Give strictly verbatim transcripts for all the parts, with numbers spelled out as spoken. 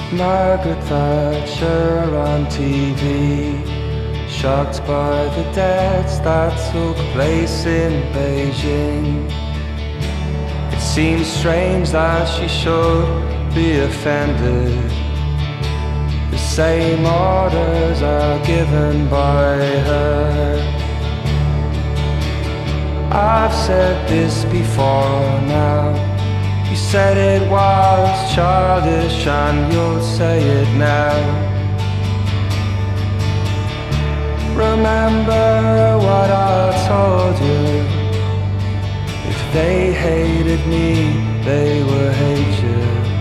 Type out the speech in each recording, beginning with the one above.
Margaret Thatcher on T V, shocked by the deaths that took place in Beijing. It seems strange that she should be offended. The same orders are given by her. I've said this before now. You said it was childish and you'll say it now. Remember what I told you. If they hated me, they will hate you.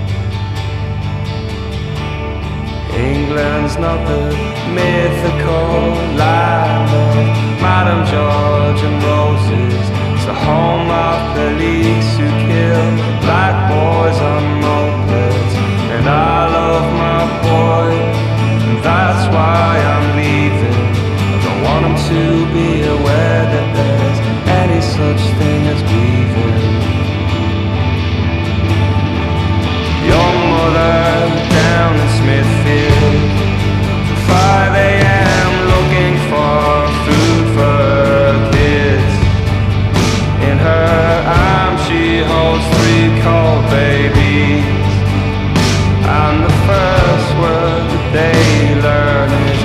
England's not the mythical land of Madame George and Roses. It's the home of police who kill black boys on mopeds. And I love my boy, and that's why I'm leaving. I don't want him to be aware that there's any such thing as grieving. Young mother down in Smithfield, five a.m. looking for food for her kids. In her arms she holds three cold babies, and the first word that they learn is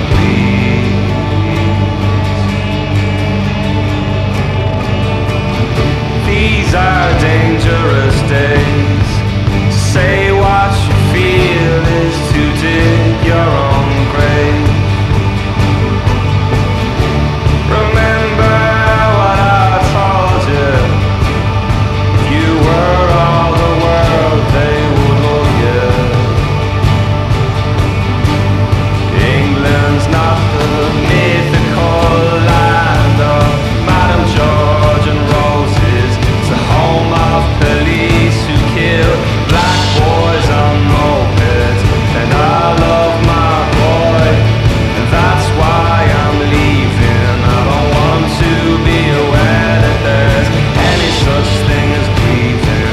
please. These are dangerous days. To say what you feel is to dig your own grave. Remember what I told you. If you were all the world, they would love you. England's not the mythical land of Madame George and Roses. It's the home of police who kill black boys on mopeds. And I love my boy, and that's why I'm leaving. I don't want to be aware that there's any such thing as grieving.